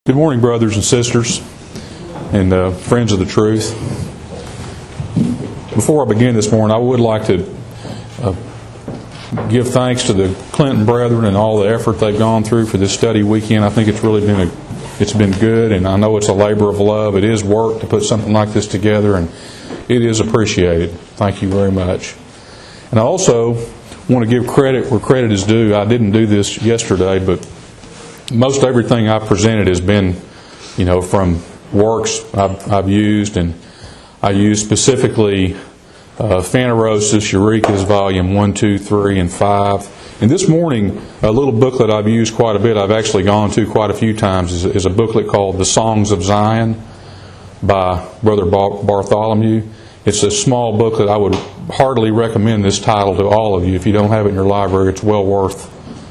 Good morning, brothers and sisters and friends of the truth. Before I begin this morning, I would like to give thanks to the Clinton brethren and all the effort they've gone through for this study weekend. I think it's really been good, and I know it's a labor of love. It is work to put something like this together, and it is appreciated. Thank you very much. And I also want to give credit where credit is due. I didn't do this yesterday, but most everything I've presented has been, from works I've used, and I used specifically Phanerosis, Eureka's Volume 1, 2, 3, and 5. And this morning, a little booklet I've used quite a bit, I've actually gone to quite a few times, is a booklet called The Songs of Zion by Brother Bartholomew. It's a small booklet. I would heartily recommend this title to all of you. If you don't have it in your library, it's well worth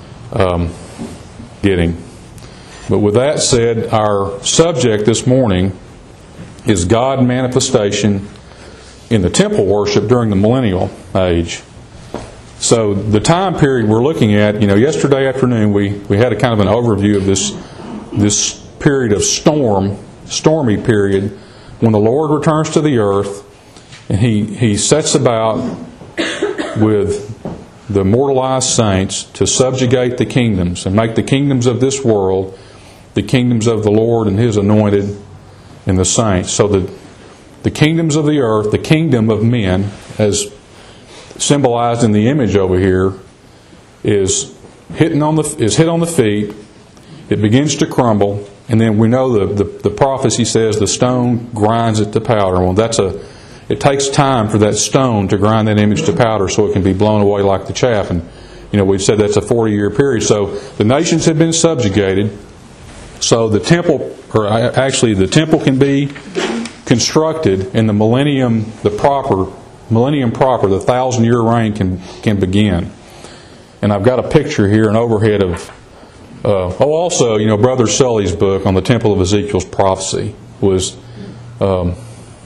getting. But with that said, our subject this morning is God manifestation in the temple worship during the millennial age. So the time period we're looking at, yesterday afternoon we had a kind of an overview of this period of stormy period when the Lord returns to the earth and He sets about with the immortalized saints to subjugate the kingdoms and make the kingdoms of this world the kingdoms of the Lord and His anointed and the saints. So the kingdoms of the earth, the kingdom of men, as symbolized in the image over here, is hit on the feet. It begins to crumble, and then we know the prophecy says the stone grinds it to powder. Well, it takes time for that stone to grind that image to powder so it can be blown away like the chaff. And we've said that's a 40-year period. So the nations have been subjugated. So the temple can be constructed, and the millennium proper, the 1,000-year reign can begin. And I've got a picture here, an overhead of. Also, Brother Sully's book on the Temple of Ezekiel's prophecy was. Of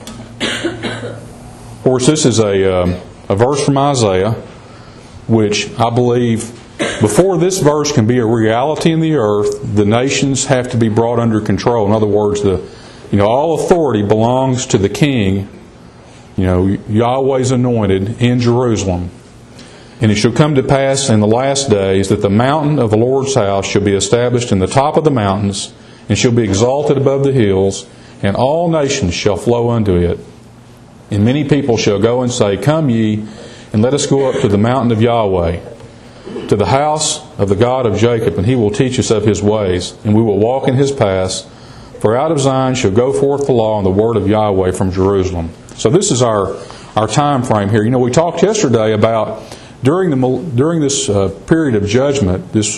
course, this is a verse from Isaiah, which I believe, before this verse can be a reality in the earth, the nations have to be brought under control. In other words, all authority belongs to the king, Yahweh's anointed, in Jerusalem. And it shall come to pass in the last days that the mountain of the Lord's house shall be established in the top of the mountains, and shall be exalted above the hills, and all nations shall flow unto it. And many people shall go and say, Come ye, and let us go up to the mountain of Yahweh, to the house of the God of Jacob, and He will teach us of His ways, and we will walk in His paths. For out of Zion shall go forth the law and the word of Yahweh from Jerusalem. So this is our time frame here. We talked yesterday about during this period of judgment, this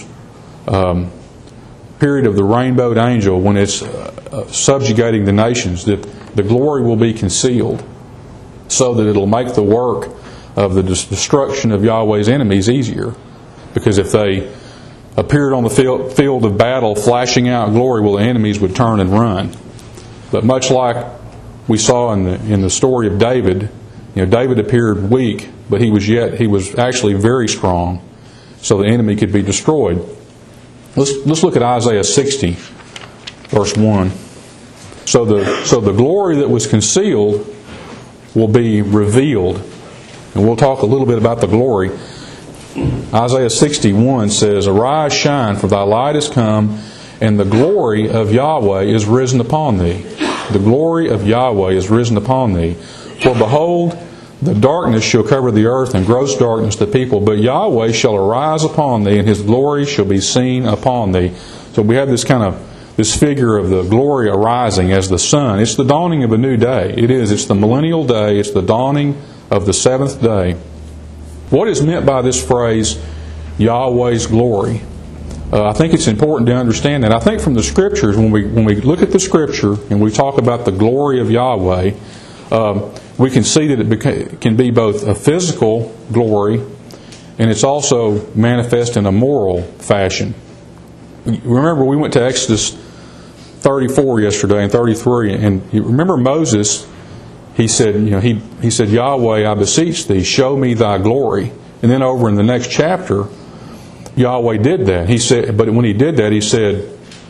period of the rainbowed angel, when it's subjugating the nations, that the glory will be concealed, so that it'll make the work of the destruction of Yahweh's enemies easier. Because if they appeared on the field of battle flashing out glory, well, the enemies would turn and run. But much like we saw in the story of David, David appeared weak, but he was actually very strong, so the enemy could be destroyed. Let's look at Isaiah 60, verse 1. So the glory that was concealed will be revealed. And we'll talk a little bit about the glory. Isaiah 61 says, Arise, shine, for thy light is come, and the glory of Yahweh is risen upon thee. The glory of Yahweh is risen upon thee. For behold, the darkness shall cover the earth, and gross darkness the people. But Yahweh shall arise upon thee, and His glory shall be seen upon thee. So we have this figure of the glory arising as the sun. It's the dawning of a new day. It is. It's the millennial day. It's the dawning of the seventh day. What is meant by this phrase, Yahweh's glory? I think it's important to understand that. I think from the Scriptures, when we look at the Scripture and we talk about the glory of Yahweh, we can see that it can be both a physical glory, and it's also manifest in a moral fashion. Remember, we went to Exodus 34 yesterday and 33, and you remember Moses. He said, he said, Yahweh, I beseech thee, show me thy glory. And then over in the next chapter, Yahweh did that. He said, but when He did that, He said,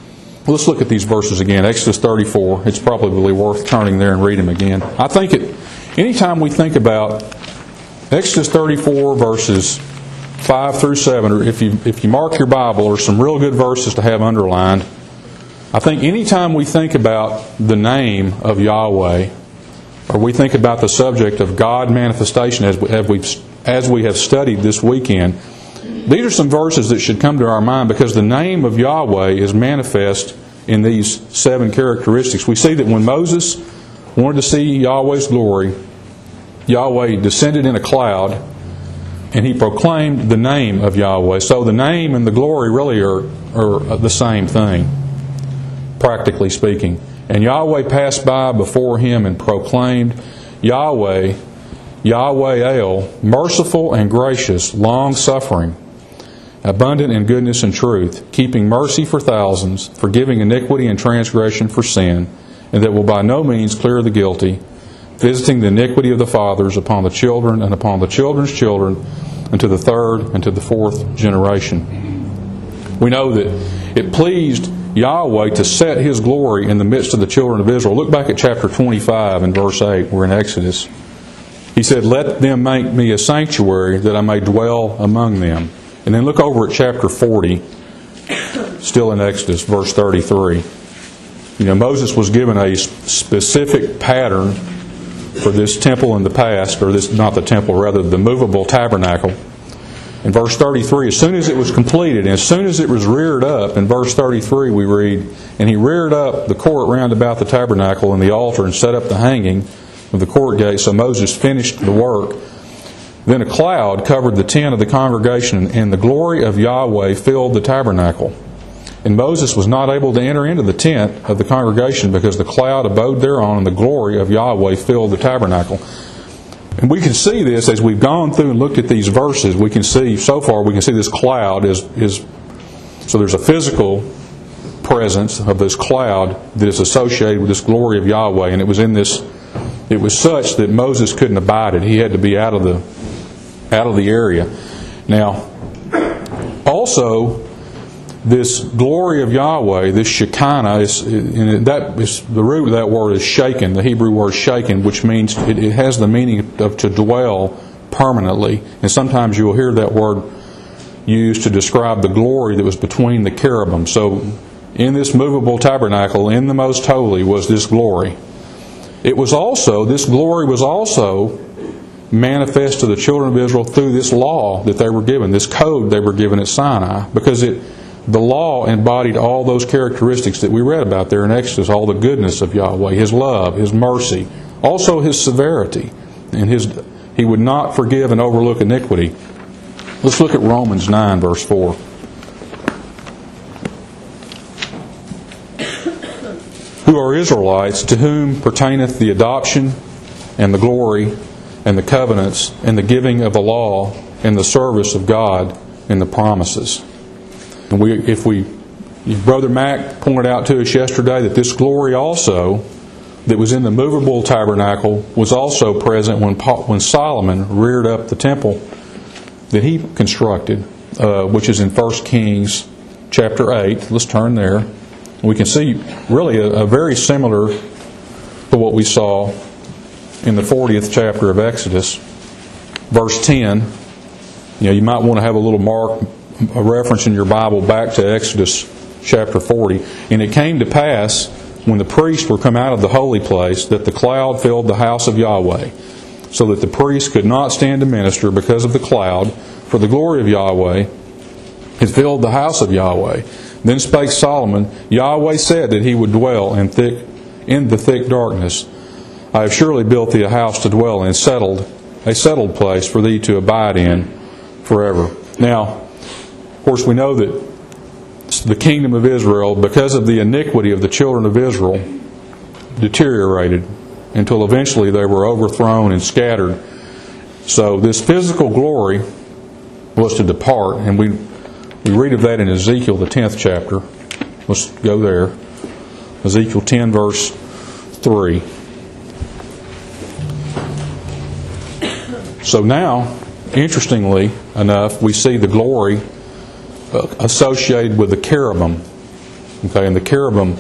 Let's look at these verses again. Exodus 34. It's probably worth turning there and read them again. I think anytime we think about Exodus 34 verses 5 through 7, or if you mark your Bible, or some real good verses to have underlined, I think anytime we think about the name of Yahweh, or we think about the subject of God manifestation as we have studied this weekend, these are some verses that should come to our mind, because the name of Yahweh is manifest in these 7 characteristics. We see that when Moses wanted to see Yahweh's glory, Yahweh descended in a cloud and he proclaimed the name of Yahweh. So the name and the glory really are the same thing, practically speaking. And Yahweh passed by before him and proclaimed, Yahweh, Yahweh El, merciful and gracious, long-suffering, abundant in goodness and truth, keeping mercy for thousands, forgiving iniquity and transgression for sin, and that will by no means clear the guilty, visiting the iniquity of the fathers upon the children and upon the children's children, and to the third and to the fourth generation. We know that it pleased Yahweh to set His glory in the midst of the children of Israel. Look back at chapter 25 and verse 8. We're in Exodus. He said, let them make me a sanctuary that I may dwell among them. And then look over at chapter 40, still in Exodus, verse 33. Moses was given a specific pattern for this temple in the past, or this, not the temple, rather the movable tabernacle. In verse 33, as soon as it was completed, and as soon as it was reared up, in verse 33 we read, and he reared up the court round about the tabernacle and the altar, and set up the hanging of the court gate. So Moses finished the work. Then a cloud covered the tent of the congregation, and the glory of Yahweh filled the tabernacle. And Moses was not able to enter into the tent of the congregation, because the cloud abode thereon, and the glory of Yahweh filled the tabernacle. And we can see this as we've gone through and looked at these verses. We can see, so far, we can see this cloud is so there's a physical presence of this cloud that is associated with this glory of Yahweh. And it was such that Moses couldn't abide it. He had to be out of the area. Now, also, this glory of Yahweh, this Shekinah, the root of that word is shaken, the Hebrew word shaken, which means it has the meaning of to dwell permanently. And sometimes you will hear that word used to describe the glory that was between the cherubim. So in this movable tabernacle, in the most holy, was this glory. This glory was also manifest to the children of Israel through this law that they were given, this code they were given at Sinai, because the law embodied all those characteristics that we read about there in Exodus, all the goodness of Yahweh, His love, His mercy, also His severity, and He would not forgive and overlook iniquity. Let's look at Romans 9, verse 4. Who are Israelites, to whom pertaineth the adoption and the glory and the covenants and the giving of the law and the service of God and the promises. And if Brother Mac pointed out to us yesterday that this glory also that was in the movable tabernacle was also present when Solomon reared up the temple that he constructed, which is in 1 Kings chapter 8. Let's turn there. We can see really a very similar to what we saw in the 40th chapter of Exodus. Verse 10, you might want to have a reference in your Bible back to Exodus chapter 40. And it came to pass, when the priests were come out of the holy place, that the cloud filled the house of Yahweh, so that the priests could not stand to minister because of the cloud, for the glory of Yahweh had filled the house of Yahweh. Then spake Solomon, Yahweh said that he would dwell in the thick darkness. I have surely built thee a house to dwell in, a settled place for thee to abide in forever. Now, of course, we know that the kingdom of Israel, because of the iniquity of the children of Israel, deteriorated until eventually they were overthrown and scattered. So this physical glory was to depart, and we read of that in Ezekiel, the 10th chapter. Let's go there. Ezekiel 10, verse 3. So now, interestingly enough, we see the glory associated with the cherubim Okay, and the cherubim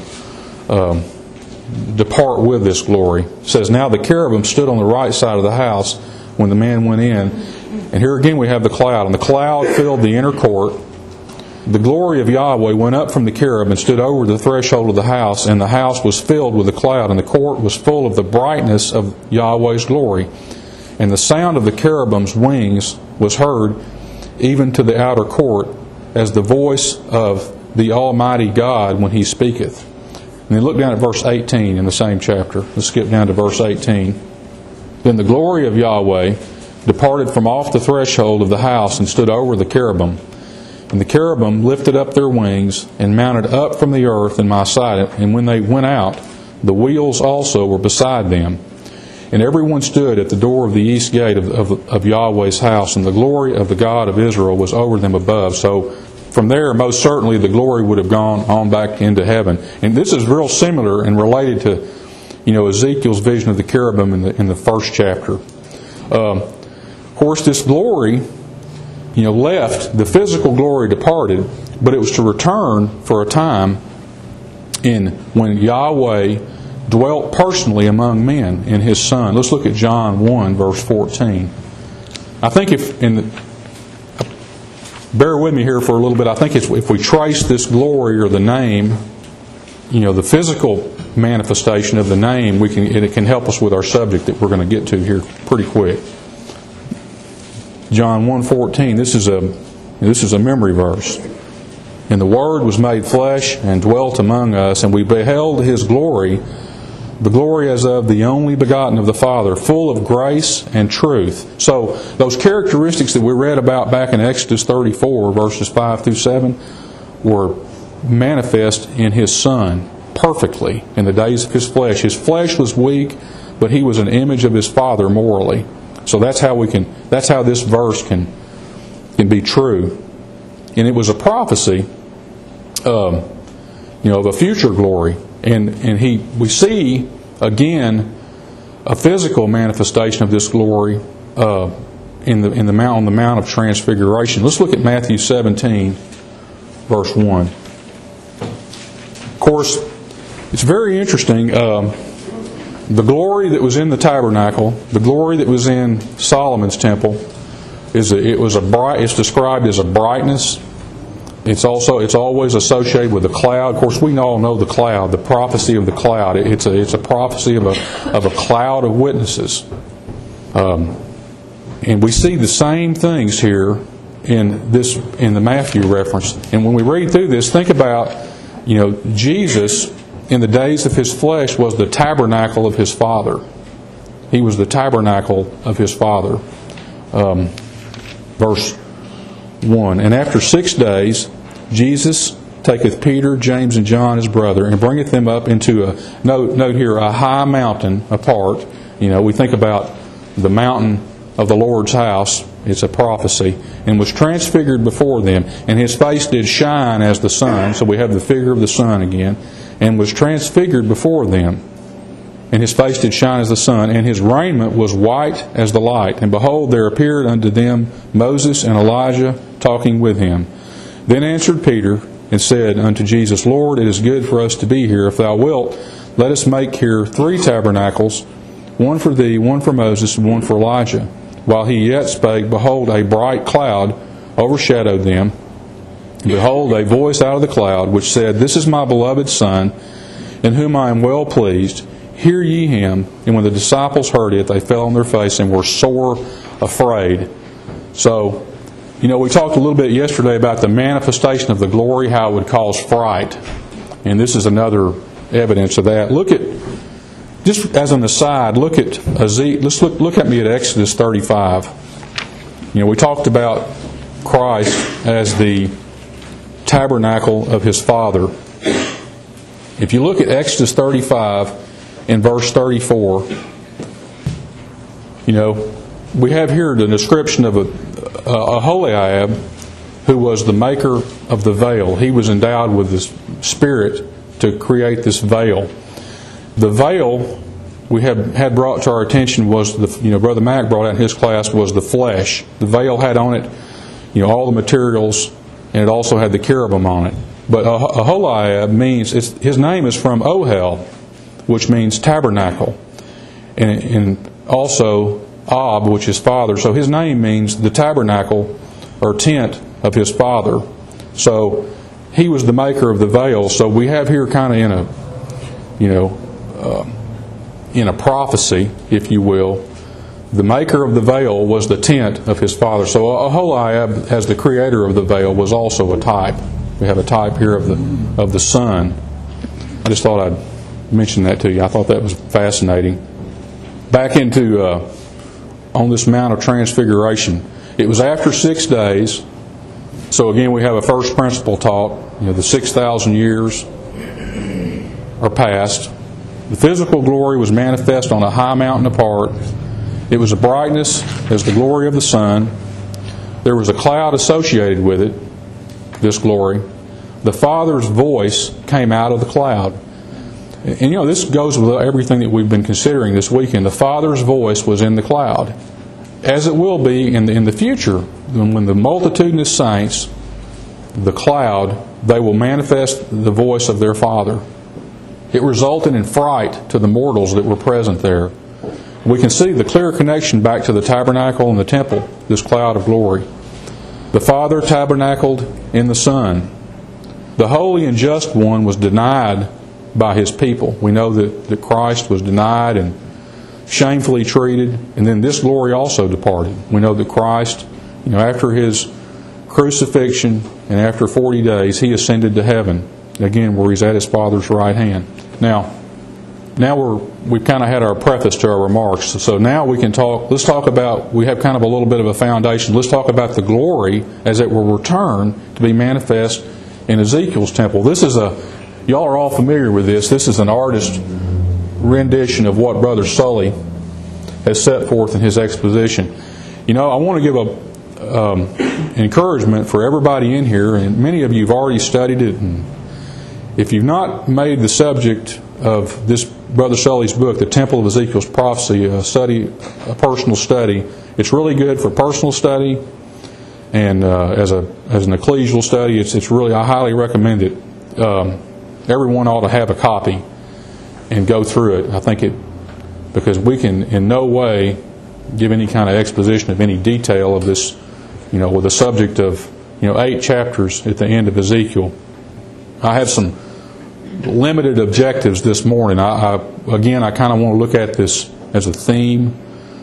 depart with this glory. It says, now the cherubim stood on the right side of the house when the man went in. And here again we have the cloud. And the cloud filled the inner court. The glory of Yahweh went up from the cherub and stood over the threshold of the house, and the house was filled with the cloud, and the court was full of the brightness of Yahweh's glory. And the sound of the cherubim's wings was heard even to the outer court, as the voice of the Almighty God when He speaketh. And then look down at verse 18 in the same chapter. Let's skip down to verse 18. Then the glory of Yahweh departed from off the threshold of the house and stood over the cherubim. And the cherubim lifted up their wings and mounted up from the earth in my sight. And when they went out, the wheels also were beside them. And everyone stood at the door of the east gate of Yahweh's house, and the glory of the God of Israel was over them above. So from there, most certainly, the glory would have gone on back into heaven. And this is real similar and related to, Ezekiel's vision of the cherubim in the first chapter. Of course, this glory, left. The physical glory departed, but it was to return for a time when Yahweh dwelt personally among men in His Son. Let's look at John 1, verse 14. I think bear with me here for a little bit. I think if we trace this glory or the name, the physical manifestation of the name, it can help us with our subject that we're going to get to here pretty quick. John 1:14. This is a memory verse. And the Word was made flesh and dwelt among us, and we beheld His glory, the glory as of the only begotten of the Father, full of grace and truth. So those characteristics that we read about back in Exodus 34, verses 5 through 7, were manifest in His Son perfectly in the days of His flesh. His flesh was weak, but He was an image of His Father morally. So that's how this verse can be true. And it was a prophecy of a future glory. And we see again a physical manifestation of this glory on the Mount of Transfiguration. Let's look at Matthew 17, verse 1. Of course, it's very interesting. The glory that was in the tabernacle, the glory that was in Solomon's temple, it's described as a brightness. It's always associated with a cloud. Of course, we all know the cloud, the prophecy of the cloud. It's a prophecy of a cloud of witnesses. And we see the same things here in the Matthew reference. And when we read through this, think about, Jesus in the days of His flesh was the tabernacle of His Father. He was the tabernacle of His Father. Verse 1. And after 6 days, Jesus taketh Peter, James, and John his brother, and bringeth them up into a high mountain apart. We think about the mountain of the Lord's house. It's a prophecy. And was transfigured before them. And His face did shine as the sun. So we have the figure of the sun again. And was transfigured before them. And His face did shine as the sun. And His raiment was white as the light. And behold, there appeared unto them Moses and Elijah talking with Him. Then answered Peter and said unto Jesus, Lord, it is good for us to be here. If Thou wilt, let us make here 3 tabernacles, one for Thee, one for Moses, and one for Elijah. While he yet spake, behold, a bright cloud overshadowed them. And behold, a voice out of the cloud, which said, This is my beloved Son, in whom I am well pleased. Hear ye Him. And when the disciples heard it, they fell on their face and were sore afraid. So, we talked a little bit yesterday about the manifestation of the glory, how it would cause fright. And this is another evidence of that. Look at, just as an aside, look at look at me at Exodus 35. We talked about Christ as the tabernacle of His Father. If you look at Exodus 35 in verse 34, we have here the description of Aholiab, who was the maker of the veil. He was endowed with this spirit to create this veil. The veil we had brought to our attention was Brother Mack brought out in his class was the flesh. The veil had on it, all the materials, and it also had the cherubim on it. But Aholiab means, his name is from Ohel, which means tabernacle. And also Ab, which is father. So his name means the tabernacle or tent of his father. So he was the maker of the veil. So we have here kind of in a prophecy, if you will, the maker of the veil was the tent of his father. So Aholiab, as the creator of the veil, was also a type. We have a type here of the sun. I just thought I'd mention that to you. I thought that was fascinating. Back into on this Mount of Transfiguration. It was after 6 days. So again, we have a first principle talk. The 6,000 years are past. The physical glory was manifest on a high mountain apart. It was a brightness as the glory of the sun. There was a cloud associated with it, this glory. The Father's voice came out of the cloud. And this goes with everything that we've been considering this weekend. The Father's voice was in the cloud. As it will be in the future, when the multitudinous saints, the cloud, they will manifest the voice of their Father. It resulted in fright to the mortals that were present there. We can see the clear connection back to the tabernacle and the temple, this cloud of glory. The Father tabernacled in the Son. The holy and just one was denied by his people. We know that Christ was denied and shamefully treated, and then this glory also departed. We know that Christ, after his crucifixion and after 40 days, he ascended to heaven, again where he's at his Father's right hand. Now we've kind of had our preface to our remarks, so now we have kind of a little bit of a foundation. Let's talk about the glory as it will return to be manifest in Ezekiel's temple. Y'all are all familiar with this. This is an artist's rendition of what Brother Sully has set forth in his exposition. I want to give an encouragement for everybody in here, and many of you have already studied it, and if you've not made the subject of this Brother Sully's book, The Temple of Ezekiel's Prophecy, a personal study, it's really good for personal study, and as an ecclesial study, it's really, I highly recommend it. Everyone ought to have a copy and go through it. I think because we can in no way give any kind of exposition of any detail of this, with the subject of 8 chapters at the end of Ezekiel. I have some limited objectives this morning. I kind of want to look at this as a theme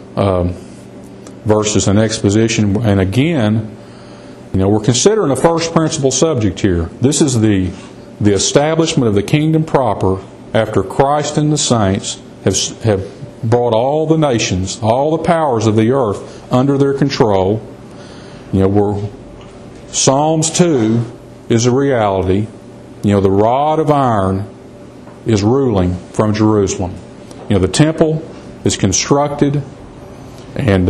versus an exposition. And again, we're considering a first principle subject here. This is the establishment of the kingdom proper after Christ and the saints have brought all the nations, all the powers of the earth under their control. Where Psalms 2 is a reality. The rod of iron is ruling from Jerusalem. The temple is constructed, and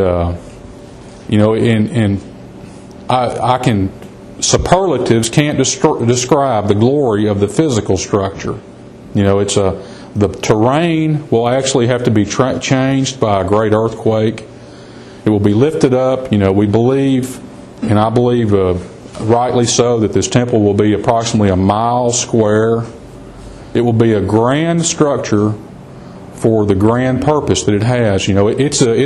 superlatives can't describe the glory of the physical structure. The terrain will actually have to be changed by a great earthquake. It will be lifted up. We believe, and I believe rightly so, that this temple will be approximately a mile square. It will be a grand structure for the grand purpose that it has. It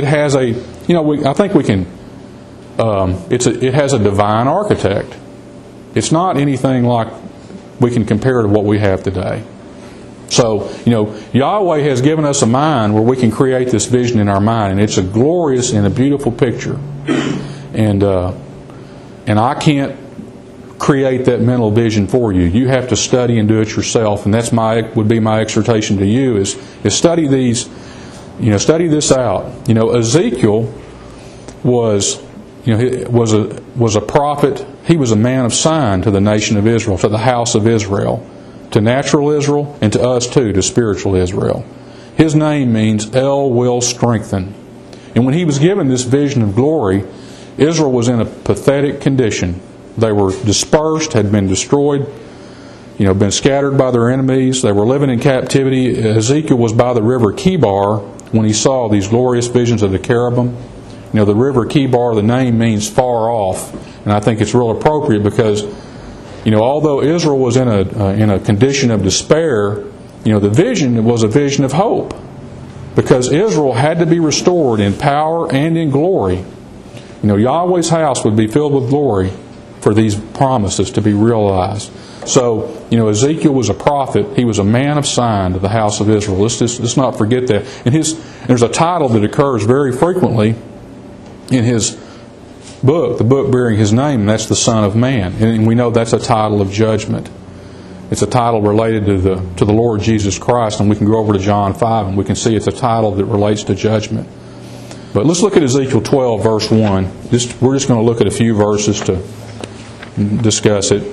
has a divine architect. It's not anything like we can compare to what we have today. So, Yahweh has given us a mind where we can create this vision in our mind, and it's a glorious and a beautiful picture. And I can't create that mental vision for you. You have to study and do it yourself, and would be my exhortation to you is study these. Study this out. Ezekiel was a prophet. He was a man of sign to the nation of Israel, to the house of Israel, to natural Israel, and to us too, to spiritual Israel. His name means El will strengthen. And when he was given this vision of glory, Israel was in a pathetic condition. They were dispersed, had been destroyed, been scattered by their enemies. They were living in captivity. Ezekiel was by the river Kibar when he saw these glorious visions of the cherubim. The river Kibar, the name means far off. And I think it's real appropriate because although Israel was in a condition of despair, the vision was a vision of hope, because Israel had to be restored in power and in glory. Yahweh's house would be filled with glory for these promises to be realized. So, Ezekiel was a prophet. He was a man of sign to the house of Israel. Let's not forget that. And there's a title that occurs very frequently in his book, the book bearing his name, and that's the Son of Man. And we know that's a title of judgment. It's a title related to the Lord Jesus Christ, and we can go over to John 5 and we can see it's a title that relates to judgment. But let's look at Ezekiel 12, verse 1. We're just going to look at a few verses to discuss it.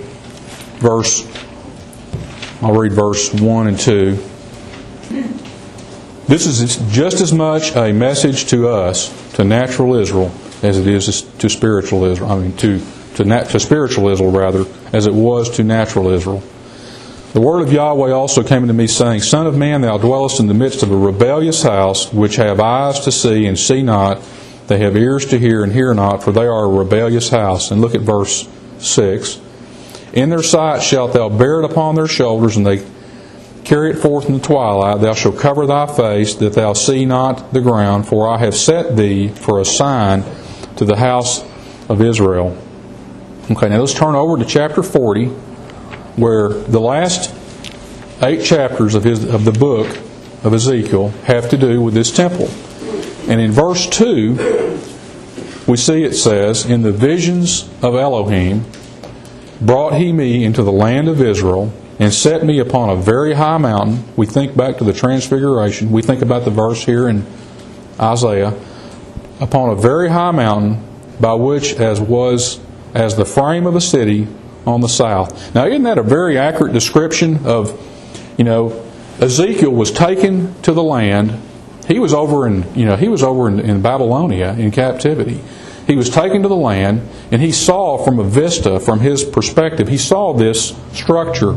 I'll read verse 1 and 2. This is just as much a message to us, to natural Israel, as it is to spiritual Israel. I mean, to spiritual Israel, rather, as it was to natural Israel. The word of Yahweh also came unto me, saying, Son of man, thou dwellest in the midst of a rebellious house, which have eyes to see and see not, they have ears to hear and hear not, for they are a rebellious house. And look at verse 6. In their sight shalt thou bear it upon their shoulders, and they carry it forth in the twilight. Thou shalt cover thy face, that thou see not the ground, for I have set thee for a sign to the house of Israel. Okay, now let's turn over to chapter 40, where the last 8 chapters of the book of Ezekiel have to do with this temple. And in verse 2, we see it says, In the visions of Elohim brought he me into the land of Israel, and set me upon a very high mountain. We think back to the Transfiguration. We think about the verse here in Isaiah. Upon a very high mountain, by which as the frame of a city on the south. Now, isn't that a very accurate description of, Ezekiel was taken to the land. He was over in Babylonia in captivity. He was taken to the land, and he saw from a vista, from his perspective, he saw this structure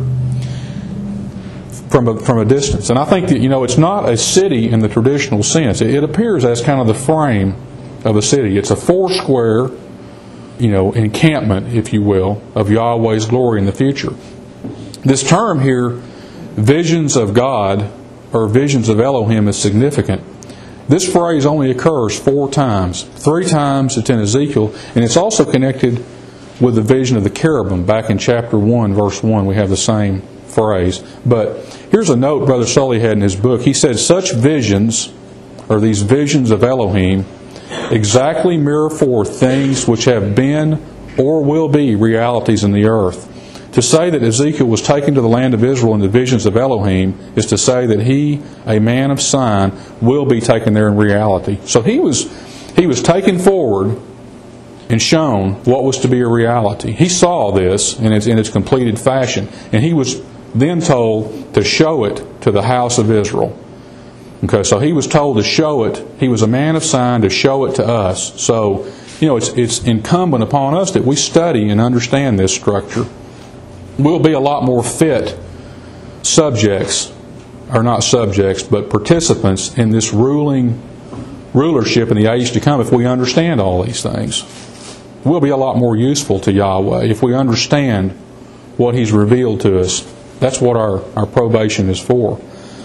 from a distance. And I think that, it's not a city in the traditional sense. It appears as kind of the frame of a city. It's a 4-square, encampment, if you will, of Yahweh's glory in the future. This term here, visions of God, or visions of Elohim, is significant. This phrase only occurs 4 times. 3 times it's in Ezekiel, and it's also connected with the vision of the cherubim. Back in chapter 1, verse 1, we have the same phrase. But here's a note Brother Sully had in his book. He said, such visions, or these visions of Elohim, exactly mirror forth things which have been or will be realities in the earth. To say that Ezekiel was taken to the land of Israel in the visions of Elohim is to say that he, a man of sign, will be taken there in reality. So he was taken forward and shown what was to be a reality. He saw this in its completed fashion, and he was then told to show it to the house of Israel. Okay, so he was told to show it. He was a man of sign to show it to us. So, it's incumbent upon us that we study and understand this structure. We'll be a lot more fit subjects, or not subjects, but participants in this rulership in the age to come if we understand all these things. We'll be a lot more useful to Yahweh if we understand what He's revealed to us. That's what our probation is for.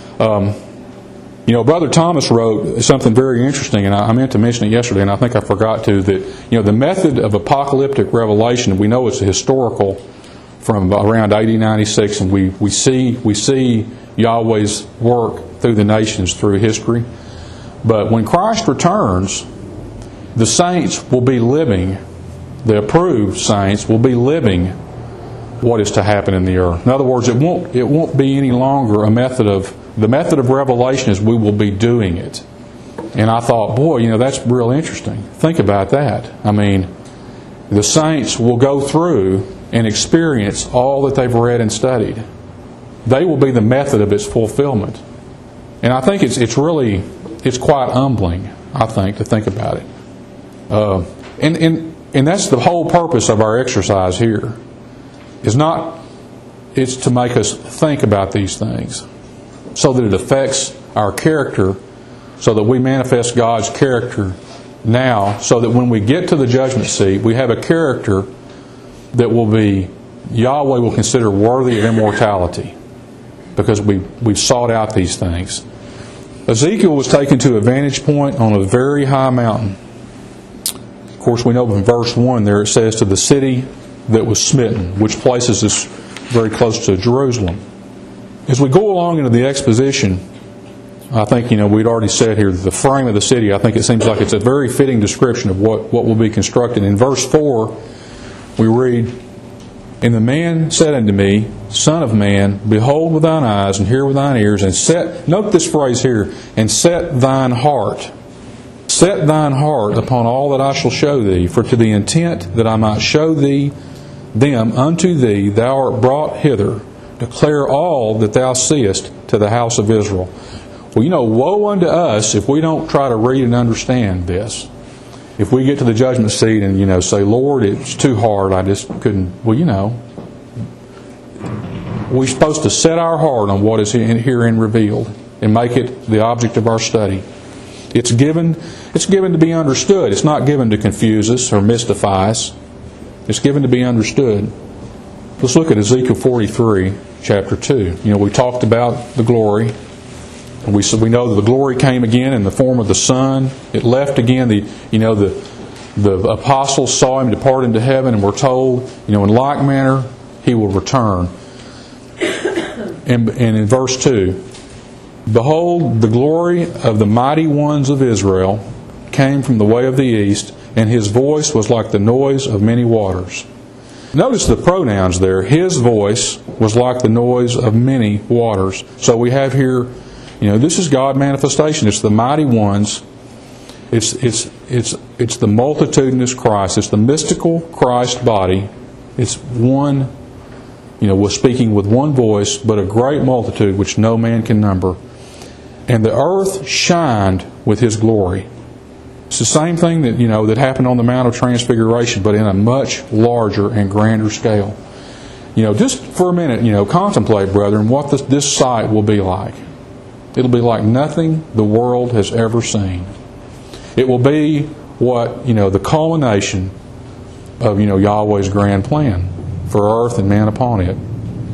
Brother Thomas wrote something very interesting, and I meant to mention it yesterday, and I think I forgot to, that the method of apocalyptic revelation, we know it's historical from around AD 96, and we see Yahweh's work through the nations through history. But when Christ returns, the saints will be living, the approved saints will be living what is to happen in the earth. In other words, it won't be any longer the method of revelation is we will be doing it. And I thought, boy, that's real interesting. Think about that. I mean, the saints will go through and experience all that they've read and studied. They will be the method of its fulfillment. And I think it's quite humbling, I think, to think about it. And that's the whole purpose of our exercise here. It's to make us think about these things so that it affects our character, so that we manifest God's character now, so that when we get to the judgment seat, we have a character that will be Yahweh will consider worthy of immortality because we've sought out these things. Ezekiel was taken to a vantage point on a very high mountain. Of course, we know in verse 1 there it says, to the city that was smitten, which places us very close to Jerusalem. As we go along into the exposition, I think, we'd already said here, the frame of the city, I think it seems like it's a very fitting description of what will be constructed. In verse 4, we read, and the man said unto me, Son of man, behold with thine eyes, and hear with thine ears, and note this phrase here, and set thine heart upon all that I shall show thee, for to the intent that I might show them unto thee, thou art brought hither. Declare all that thou seest to the house of Israel. Well, woe unto us if we don't try to read and understand this. If we get to the judgment seat and, say, Lord, it's too hard, I just couldn't. Well, we're supposed to set our heart on what is herein revealed and make it the object of our study. It's given to be understood. It's not given to confuse us or mystify us. It's given to be understood. Let's look at Ezekiel 43, chapter 2. We talked about the glory. We know that the glory came again in the form of the sun. It left again. The apostles saw him depart into heaven, and were told, in like manner he will return. And in verse 2, behold, the glory of the mighty ones of Israel came from the way of the east, and his voice was like the noise of many waters. Notice the pronouns there. His voice was like the noise of many waters. So we have here, this is God manifestation. It's the mighty ones. It's the multitudinous Christ. It's the mystical Christ body. It's one, was speaking with one voice, but a great multitude which no man can number. And the earth shined with his glory. It's the same thing that happened on the Mount of Transfiguration, but in a much larger and grander scale. Just for a minute, contemplate, brethren, what this sight will be like. It'll be like nothing the world has ever seen. It will be what, the culmination of, Yahweh's grand plan for earth and man upon it.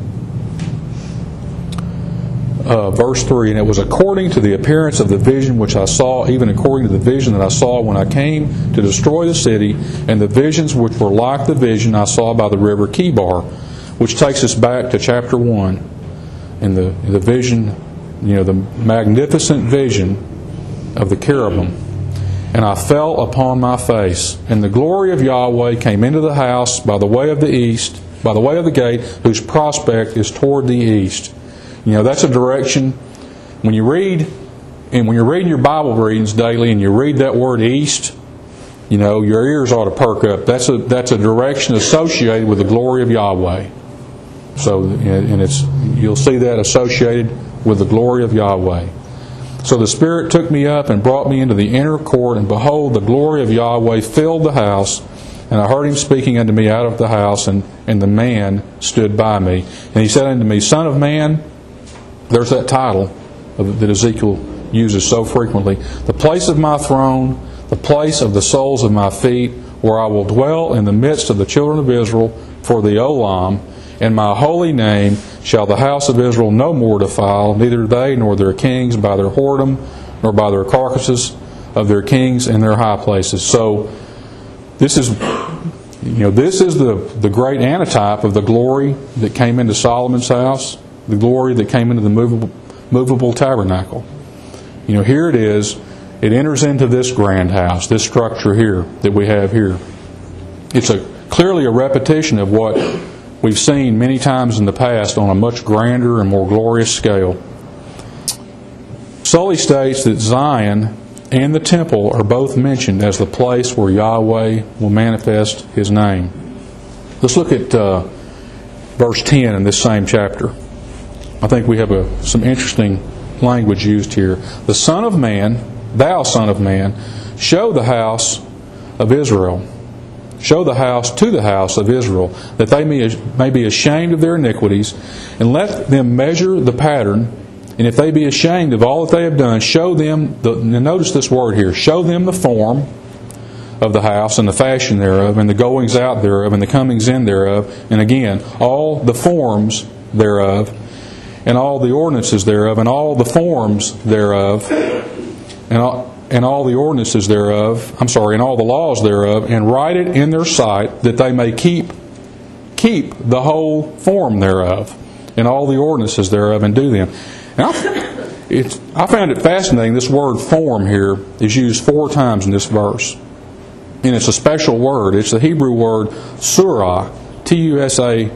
Verse 3, and it was according to the appearance of the vision which I saw, even according to the vision that I saw when I came to destroy the city, and the visions which were like the vision I saw by the river Kibar, which takes us back to chapter 1, and the vision, the magnificent vision of the cherubim. And I fell upon my face, and the glory of Yahweh came into the house by the way of the east, by the way of the gate, whose prospect is toward the east. That's a direction. When you read, and when you're reading your Bible readings daily, and you read that word east, your ears ought to perk up. That's a direction associated with the glory of Yahweh. So, and you'll see that associated with the glory of Yahweh. So the Spirit took me up and brought me into the inner court, and behold, the glory of Yahweh filled the house. And I heard him speaking unto me out of the house, and the man stood by me. And he said unto me, Son of man, there's that title that Ezekiel uses so frequently. The place of my throne, the place of the soles of my feet, where I will dwell in the midst of the children of Israel for the Olam, and my holy name shall the house of Israel no more defile, neither they nor their kings by their whoredom, nor by their carcasses of their kings in their high places. So this is the great antitype of the glory that came into Solomon's house, the glory that came into the movable tabernacle. Here it is. It enters into this grand house, this structure here that we have here. It's clearly a repetition of what we've seen many times in the past on a much grander and more glorious scale. Sully states that Zion and the temple are both mentioned as the place where Yahweh will manifest His name. Let's look at verse 10 in this same chapter. I think we have some interesting language used here. The Son of Man, thou Son of Man, show the house of Israel. Show the house to the house of Israel, that they may be ashamed of their iniquities, and let them measure the pattern. And if they be ashamed of all that they have done, show them, and notice this word here, show them the form of the house, and the fashion thereof, and the goings out thereof, and the comings in thereof, and again, all the forms thereof, and all the ordinances thereof, and all the forms thereof, and all the ordinances thereof, and all the laws thereof, and write it in their sight, that they may keep the whole form thereof, and all the ordinances thereof, and do them. And I found it fascinating. This word form here is used 4 times in this verse. And it's a special word. It's the Hebrew word surah, T-U-S-A-R-A-H.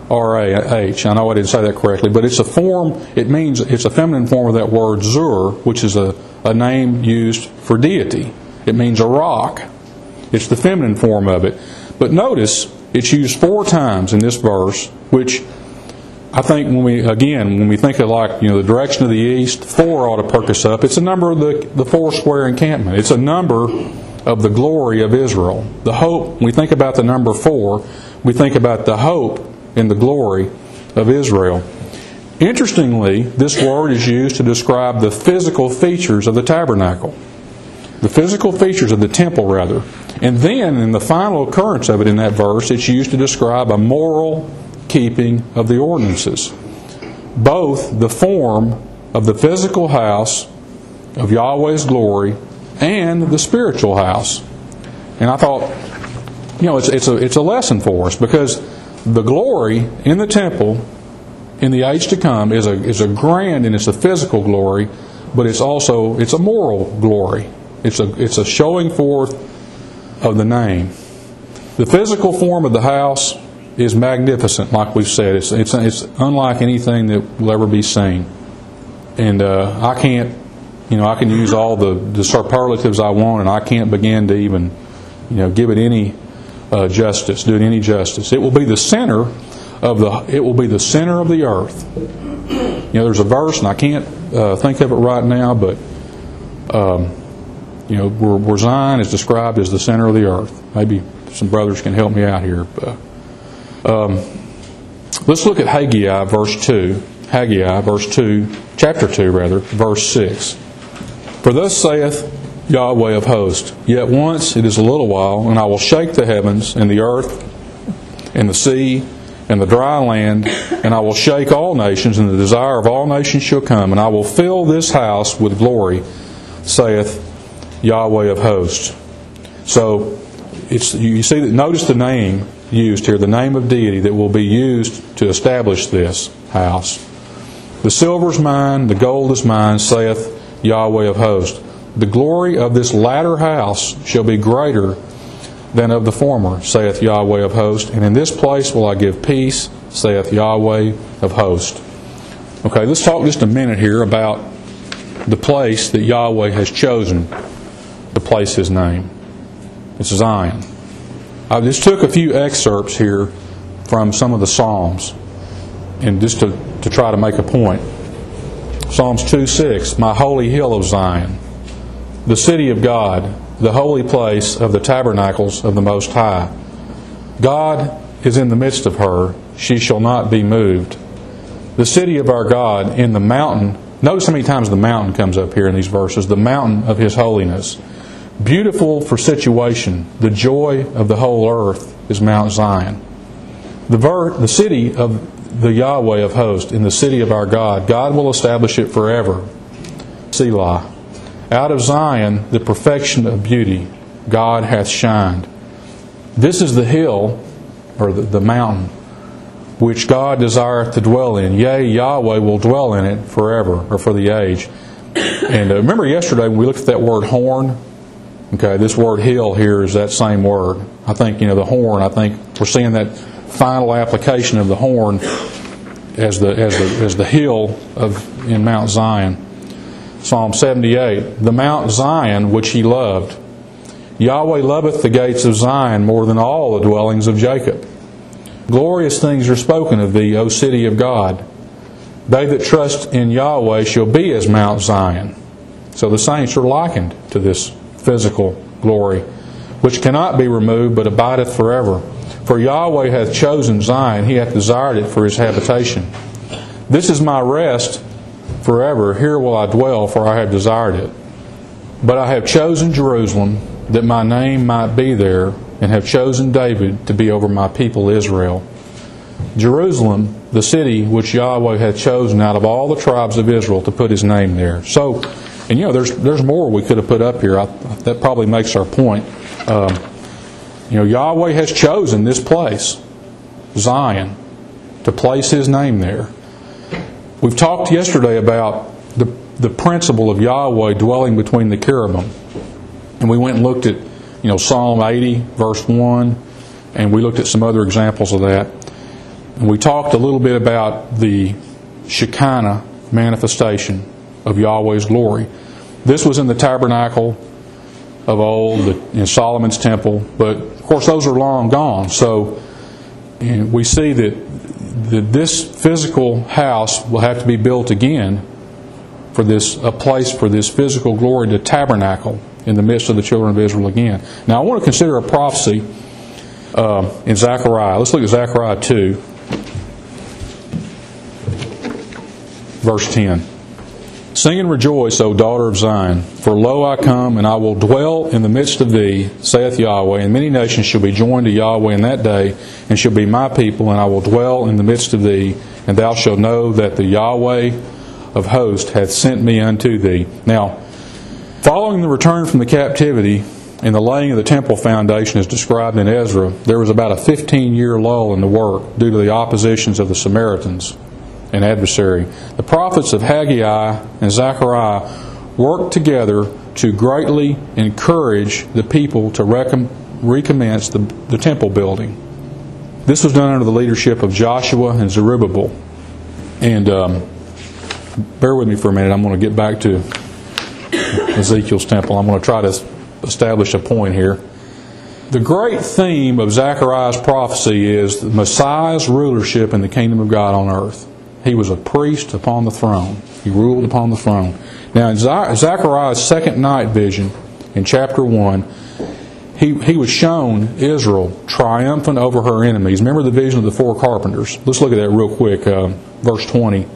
I know I didn't say that correctly, but it's a form, it means it's a feminine form of that word zur, which is a name used for deity. It means a rock. It's the feminine form of it. But notice, it's used 4 times in this verse, which I think when we think of the direction of the east, 4 ought to perk us up. It's a number of the 4 square encampment. It's a number of the glory of Israel. The hope, when we think about the number 4, we think about the hope and the glory of Israel. Interestingly, this word is used to describe the physical features of the tabernacle. The physical features of the temple, rather. And then, in the final occurrence of it in that verse, it's used to describe a moral keeping of the ordinances. Both the form of the physical house of Yahweh's glory and the spiritual house. And I thought, it's a lesson for us, because the glory in the temple in the age to come is a grand, and it's a physical glory, but it's a moral glory. It's a showing forth of the name. The physical form of the house is magnificent, like we've said. It's unlike anything that will ever be seen. And I can use all the superlatives I want, and I can't begin to even give it any justice, do it any justice. It will be the center of the earth. There's a verse, and I can't think of it right now, but where Zion is described as the center of the earth. Maybe some brothers can help me out here. Let's look at Haggai, chapter 2, verse 6. For thus saith Yahweh of hosts, yet once it is a little while, and I will shake the heavens, and the earth, and the sea, and the dry land, and I will shake all nations, and the desire of all nations shall come, and I will fill this house with glory, saith Yahweh of hosts. So, you see that. Notice the name used here, the name of deity that will be used to establish this house. The silver is mine, the gold is mine, saith Yahweh of hosts. The glory of this latter house shall be greater than of the former, saith Yahweh of hosts. And in this place will I give peace, saith Yahweh of hosts. Okay, let's talk just a minute here about the place that Yahweh has chosen to place His name. It's Zion. I just took a few excerpts here from some of the Psalms, and just to try to make a point. Psalms 2:6, my holy hill of Zion, the city of God, the holy place of the tabernacles of the Most High. God is in the midst of her, she shall not be moved. The city of our God in the mountain. Notice how many times the mountain comes up here in these verses. The mountain of His holiness. Beautiful for situation, the joy of the whole earth is Mount Zion. The city of the Yahweh of hosts, in the city of our God, God will establish it forever. Selah. Out of Zion, the perfection of beauty, God hath shined. This is the hill, or the mountain, which God desireth to dwell in. Yea, Yahweh will dwell in it forever, or for the age. And remember yesterday when we looked at that word horn? Okay, this word hill here is that same word. I think, the horn, I think we're seeing that final application of the horn as the hill in Mount Zion. Psalm 78, the Mount Zion which He loved. Yahweh loveth the gates of Zion more than all the dwellings of Jacob. Glorious things are spoken of thee, O city of God. They that trust in Yahweh shall be as Mount Zion. So the saints are likened to this physical glory, which cannot be removed, but abideth forever. For Yahweh hath chosen Zion, He hath desired it for His habitation. This is my rest forever, here will I dwell, for I have desired it. But I have chosen Jerusalem, that my name might be there, and have chosen David to be over my people Israel. Jerusalem, the city which Yahweh hath chosen out of all the tribes of Israel to put His name there. So, and there's more we could have put up here. That probably makes our point. Yahweh has chosen this place, Zion, to place His name there. We've talked yesterday about the principle of Yahweh dwelling between the cherubim. And we went and looked at Psalm 80, verse 1, and we looked at some other examples of that. And we talked a little bit about the Shekinah manifestation of Yahweh's glory. This was in the tabernacle of old, in Solomon's temple, but of course those are long gone. So we see that this physical house will have to be built again for a place for this physical glory to tabernacle in the midst of the children of Israel again. Now I want to consider a prophecy in Zechariah. Let's look at Zechariah 2, verse 10. Sing and rejoice, O daughter of Zion, for lo I come, and I will dwell in the midst of thee, saith Yahweh, and many nations shall be joined to Yahweh in that day, and shall be my people, and I will dwell in the midst of thee, and thou shalt know that the Yahweh of hosts hath sent me unto thee. Now, following the return from the captivity and the laying of the temple foundation as described in Ezra, there was about a 15-year lull in the work due to the oppositions of the Samaritans, an adversary. The prophets of Haggai and Zechariah worked together to greatly encourage the people to recommence the temple building. This was done under the leadership of Joshua and Zerubbabel. And bear with me for a minute. I'm going to get back to Ezekiel's temple. I'm going to try to establish a point here. The great theme of Zechariah's prophecy is the Messiah's rulership in the kingdom of God on earth. He was a priest upon the throne. He ruled upon the throne. Now in Zechariah's second night vision, in chapter 1, he was shown Israel triumphant over her enemies. Remember the vision of the four carpenters. Let's look at that real quick. Verse 20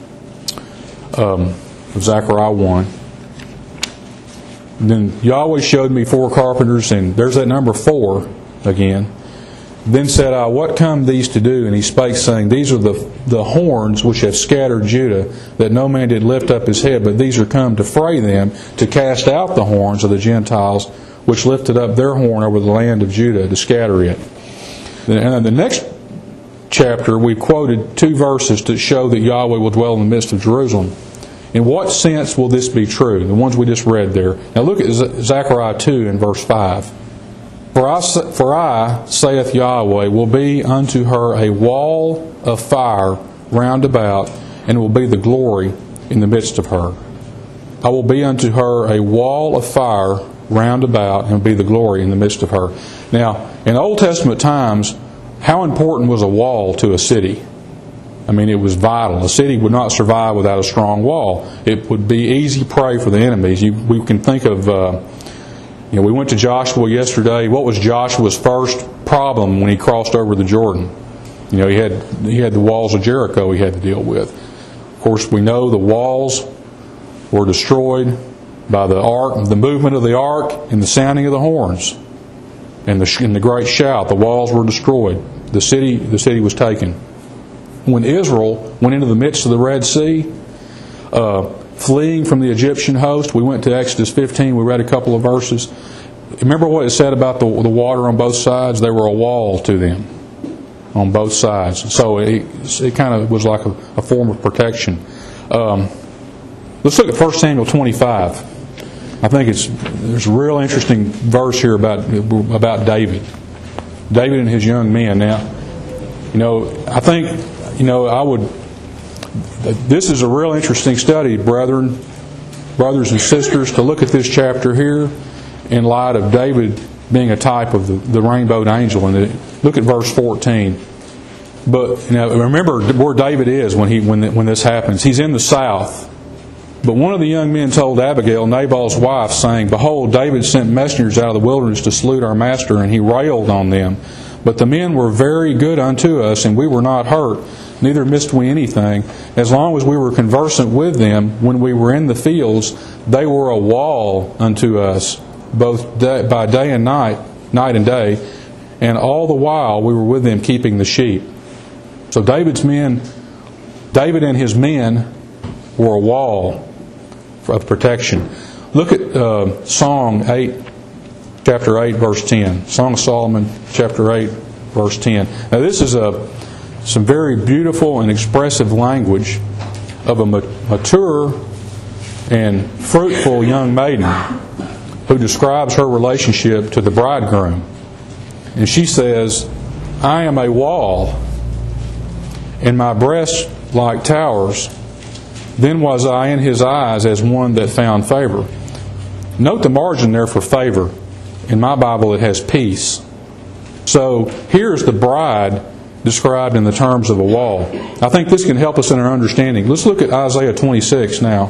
of Zechariah 1. And then Yahweh showed me four carpenters, and there's that number 4 again. Then said I, what come these to do? And he spake, saying, these are the horns which have scattered Judah, that no man did lift up his head, but these are come to fray them, to cast out the horns of the Gentiles, which lifted up their horn over the land of Judah, to scatter it. And in the next chapter, we quoted 2 verses to show that Yahweh will dwell in the midst of Jerusalem. In what sense will this be true? The ones we just read there. Now look at Zechariah 2 in verse 5. For I, saith Yahweh, will be unto her a wall of fire round about, and will be the glory in the midst of her. I will be unto her a wall of fire round about, and will be the glory in the midst of her. Now, in Old Testament times, how important was a wall to a city? I mean, it was vital. A city would not survive without a strong wall. It would be easy prey for the enemies. We can think of... we went to Joshua yesterday. What was Joshua's first problem when he crossed over the Jordan? He had the walls of Jericho he had to deal with. Of course, we know the walls were destroyed by the ark, the movement of the ark, and the sounding of the horns, and the great shout. The walls were destroyed. The city was taken. When Israel went into the midst of the Red Sea, fleeing from the Egyptian host, we went to Exodus 15, we read a couple of verses. Remember what it said about the water on both sides? They were a wall to them on both sides. So it kind of was like a form of protection. Let's look at 1 Samuel 25. I think there's a real interesting verse here about David. David and his young men. Now, I think, this is a real interesting study, brothers and sisters, to look at this chapter here in light of David being a type of the rainbowed angel. And look at verse 14. But remember where David is when this happens. He's in the south. But one of the young men told Abigail, Nabal's wife, saying, behold, David sent messengers out of the wilderness to salute our master, and he railed on them. But the men were very good unto us, and we were not hurt, neither missed we anything. As long as we were conversant with them, when we were in the fields, they were a wall unto us both by day and night and day, and all the while we were with them keeping the sheep. So David and his men were a wall of protection. Look at Song 8, chapter 8, verse 10. Song of Solomon, chapter 8, verse 10. Now this is some very beautiful and expressive language of a mature and fruitful young maiden who describes her relationship to the bridegroom. And she says, I am a wall, and my breasts like towers. Then was I in his eyes as one that found favor. Note the margin there for favor. In my Bible it has peace. So here's the bride described in the terms of a wall. I think this can help us in our understanding. Let's look at Isaiah 26 now.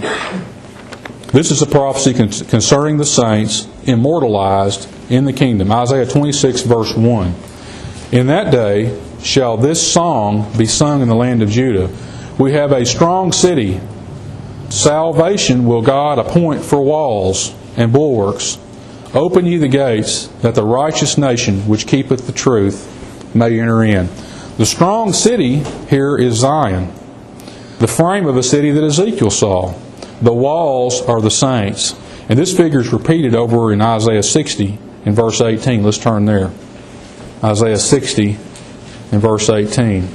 This is a prophecy concerning the saints immortalized in the kingdom. Isaiah 26 verse 1. In that day shall this song be sung in the land of Judah. We have a strong city. Salvation will God appoint for walls and bulwarks. Open ye the gates, that the righteous nation which keepeth the truth may enter in. The strong city here is Zion, the frame of a city that Ezekiel saw. The walls are the saints. And this figure is repeated over in Isaiah 60 in verse 18. Let's turn there. Isaiah 60 in verse 18.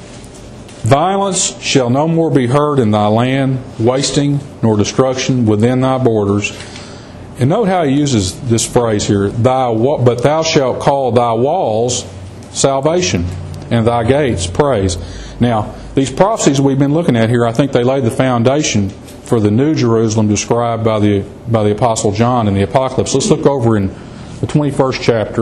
Violence shall no more be heard in thy land, wasting nor destruction within thy borders. And note how he uses this phrase here, but thou shalt call thy walls salvation, and thy gates praise. Now, these prophecies we've been looking at here, I think they laid the foundation for the New Jerusalem described by the Apostle John in the Apocalypse. Let's look over in the 21st chapter,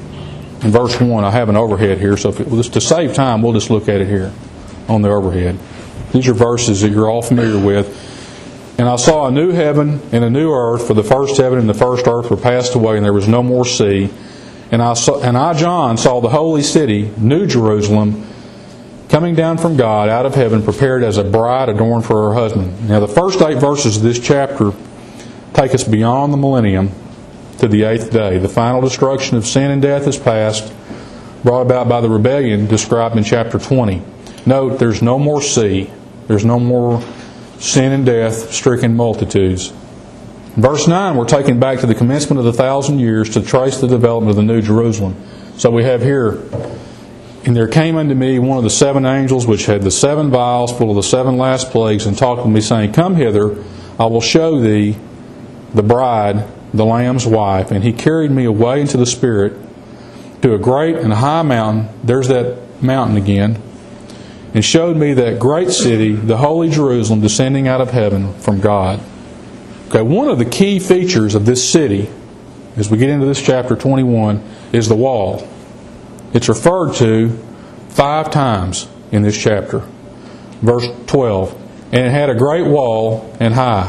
in verse 1. I have an overhead here, so to save time, we'll just look at it here on the overhead. These are verses that you're all familiar with. And I saw a new heaven and a new earth, for the first heaven and the first earth were passed away, and there was no more sea. And I, John, saw the holy city, New Jerusalem, coming down from God out of heaven, prepared as a bride adorned for her husband. Now the first 8 verses of this chapter take us beyond the millennium to the 8th day. The final destruction of sin and death is past, brought about by the rebellion described in chapter 20. Note, there's no more sea. There's no more sin and death stricken multitudes. In verse 9, we're taken back to the commencement of the 1,000 years to trace the development of the New Jerusalem. So we have here, and there came unto me one of the 7 angels which had the 7 vials full of the 7 last plagues, and talked with me, saying, Come hither, I will show thee the bride, the Lamb's wife. And he carried me away into the Spirit to a great and high mountain. There's that mountain again. And showed me that great city, the holy Jerusalem, descending out of heaven from God. Okay, one of the key features of this city, as we get into this chapter 21, is the wall. It's referred to 5 times in this chapter. Verse 12. And it had a great wall and high.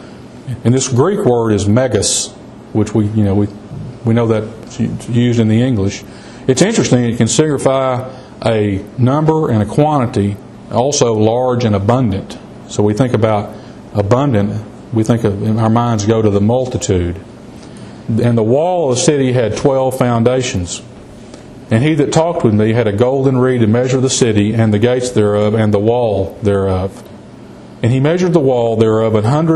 And this Greek word is megas, which we know that's used in the English. It's interesting, it can signify a number and a quantity, also large and abundant. So we think about abundant, we think of, our minds go to the multitude. And the wall of the city had 12 foundations. And he that talked with me had a golden reed to measure the city, and the gates thereof, and the wall thereof. And he measured the wall thereof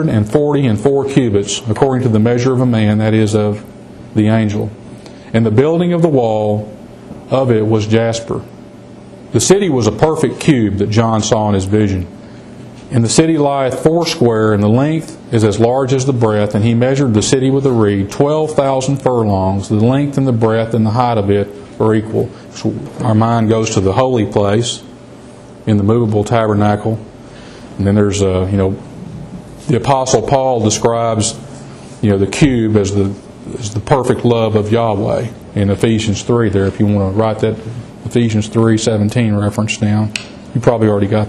144 cubits, according to the measure of a man, that is, of the angel. And the building of the wall of it was jasper. The city was a perfect cube that John saw in his vision. And the city lieth foursquare, and the length is as large as the breadth. And he measured the city with a reed, 12,000 furlongs. The length and the breadth and the height of it are equal. So our mind goes to the holy place in the movable tabernacle. And then there's the Apostle Paul describes the cube as the perfect love of Yahweh in Ephesians 3 there, if you want to write that Ephesians 3:17 reference down. You probably already got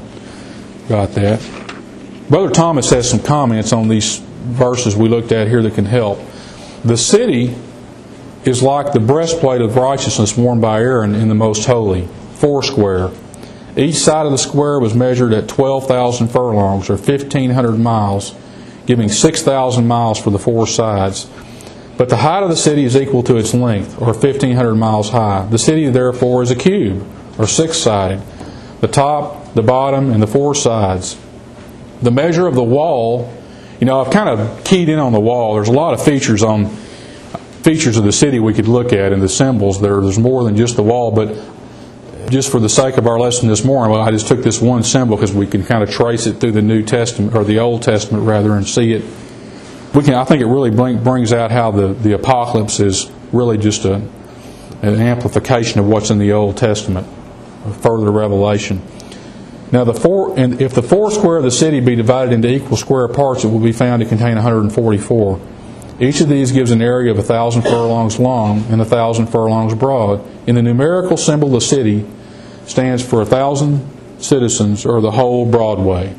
that. Brother Thomas has some comments on these verses we looked at here that can help. The city is like the breastplate of righteousness worn by Aaron in the most holy, foursquare. Each side of the square was measured at 12,000 furlongs, or 1,500 miles, giving 6,000 miles for the 4 sides. But the height of the city is equal to its length, or 1,500 miles high. The city, therefore, is a cube, or six-sided, the top, the bottom, and the four sides. The measure of the wall, I've kind of keyed in on the wall. There's a lot of features of the city we could look at, and the symbols there. There's more than just the wall, but just for the sake of our lesson this morning, I just took this one symbol because we can kind of trace it through the New Testament, or the Old Testament rather, and see it. I think it really brings out how the apocalypse is really just an amplification of what's in the Old Testament, a further revelation. Now, if the four square of the city be divided into equal square parts, it will be found to contain 144. Each of these gives an area of 1,000 furlongs long and 1,000 furlongs broad. In the numerical symbol, the city stands for 1,000 citizens, or the whole Broadway,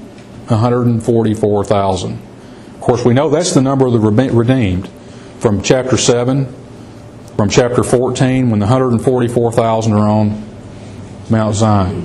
144,000. Of course, we know that's the number of the redeemed from chapter 7, from chapter 14, when the 144,000 are on Mount Zion.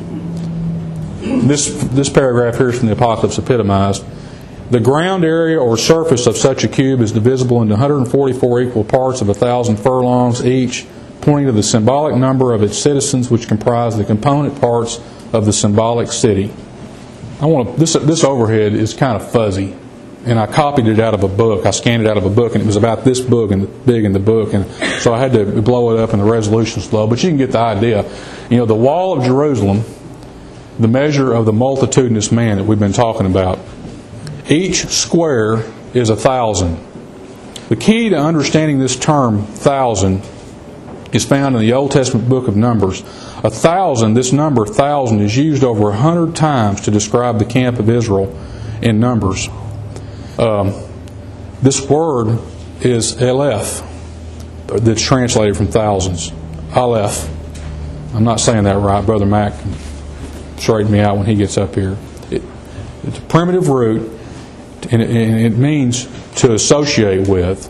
This paragraph here is from the Apocalypse epitomized. The ground area or surface of such a cube is divisible into 144 equal parts of 1,000 furlongs each, pointing to the symbolic number of its citizens, which comprise the component parts of the symbolic city. This overhead is kind of fuzzy, and I copied it out of a book. I scanned it out of a book, and it was about this big in the book, and so I had to blow it up, and the resolution's low. But you can get the idea. The wall of Jerusalem, the measure of the multitudinous man that we've been talking about. Each square is 1,000. The key to understanding this term 1,000 is found in the Old Testament book of Numbers. 1,000, this number 1,000, is used over 100 times to describe the camp of Israel in Numbers. This word is Aleph, that's translated from thousands. Aleph. I'm not saying that right. Brother Mac can straighten me out when he gets up here. It's a primitive root, and it means to associate with.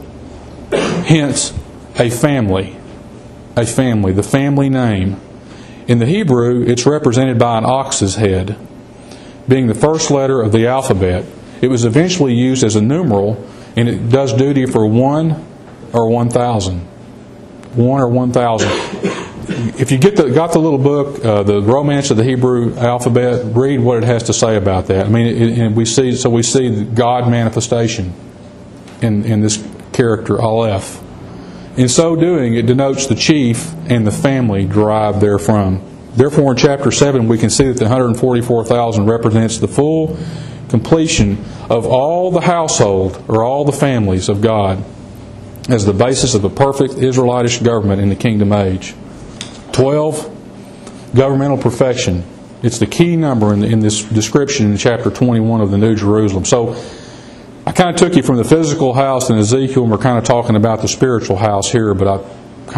Hence, a family. A family, the family name. In the Hebrew, it's represented by an ox's head, being the first letter of the alphabet. It was eventually used as a numeral, and it does duty for 1 or 1,000. 1 or 1,000. If you got the little book, the Romance of the Hebrew Alphabet, read what it has to say about that. We see the God manifestation in this character Aleph. In so doing, it denotes the chief and the family derived therefrom. Therefore, in chapter 7, we can see that the 144,000 represents the full completion of all the household, or all the families of God, as the basis of a perfect Israelitish government in the kingdom age. 12, governmental perfection. It's the key number in this description in chapter 21 of the New Jerusalem. So, I kind of took you from the physical house in Ezekiel, and we're kind of talking about the spiritual house here, but I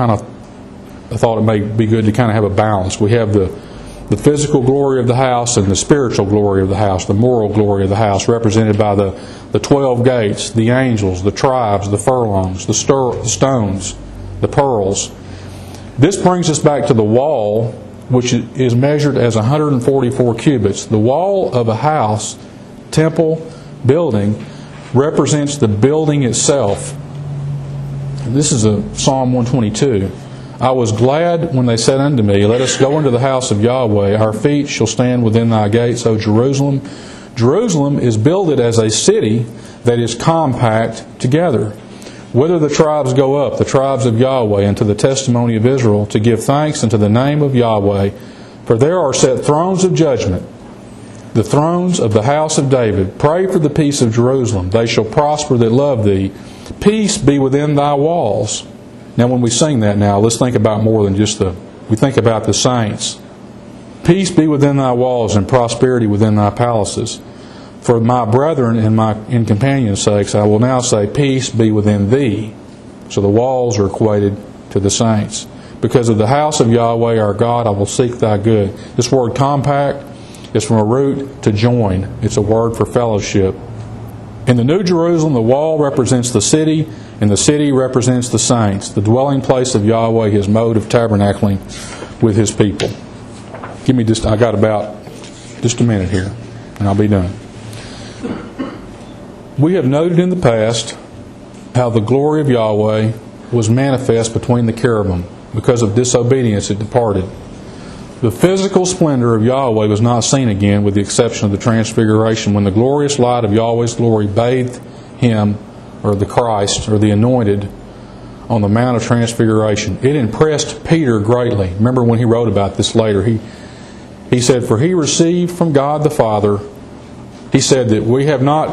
thought it may be good to kind of have a balance. We have the physical glory of the house and the spiritual glory of the house, the moral glory of the house, represented by the 12 gates, the angels, the tribes, the furlongs, the stones, the pearls. This brings us back to the wall, which is measured as 144 cubits. The wall of a house, temple, building, represents the building itself. This is a Psalm 122. I was glad when they said unto me, let us go into the house of Yahweh. Our feet shall stand within thy gates, O Jerusalem. Jerusalem is builded as a city that is compact together. Whither the tribes go up, the tribes of Yahweh, unto the testimony of Israel, to give thanks unto the name of Yahweh. For there are set thrones of judgment, the thrones of the house of David. Pray for the peace of Jerusalem. They shall prosper that love thee. Peace be within thy walls. Now when we sing that now, let's think about more than just we think about the saints. Peace be within thy walls, and prosperity within thy palaces. For my brethren and companions' sakes, I will now say, peace be within thee. So the walls are equated to the saints. Because of the house of Yahweh our God, I will seek thy good. This word compact is from a root to join. It's a word for fellowship. In the New Jerusalem, the wall represents the city, and the city represents the saints, the dwelling place of Yahweh, His mode of tabernacling with His people. I got about just a minute here, and I'll be done. We have noted in the past how the glory of Yahweh was manifest between the cherubim. Because of disobedience, it departed. The physical splendor of Yahweh was not seen again, with the exception of the transfiguration, when the glorious light of Yahweh's glory bathed him, or the Christ, or the anointed, on the Mount of Transfiguration. It impressed Peter greatly. Remember when he wrote about this later, he said, "For he received from God the Father," he said, "that we have not,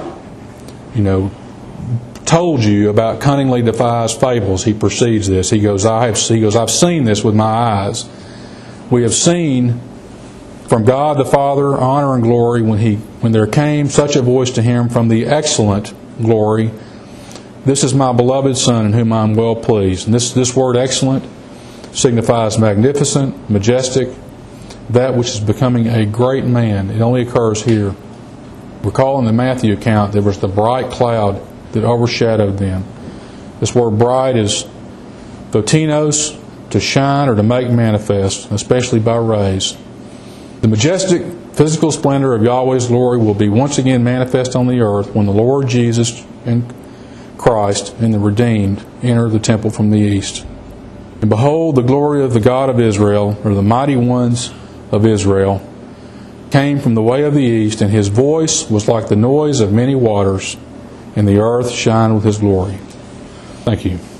told you about cunningly devised fables." He precedes this. He goes, I've seen this with my eyes. We have seen from God the Father honor and glory when there came such a voice to him from the excellent glory, "This is my beloved Son in whom I am well pleased." And this word excellent signifies magnificent, majestic, that which is becoming a great man. It only occurs here. Recall in the Matthew account there was the bright cloud that overshadowed them. This word bright is photinos, to shine or to make manifest, especially by rays. The majestic physical splendor of Yahweh's glory will be once again manifest on the earth when the Lord Jesus and Christ and the redeemed enter the temple from the east. "And behold, the glory of the God of Israel," or the mighty ones of Israel, "came from the way of the east, and his voice was like the noise of many waters, and the earth shined with his glory." Thank you.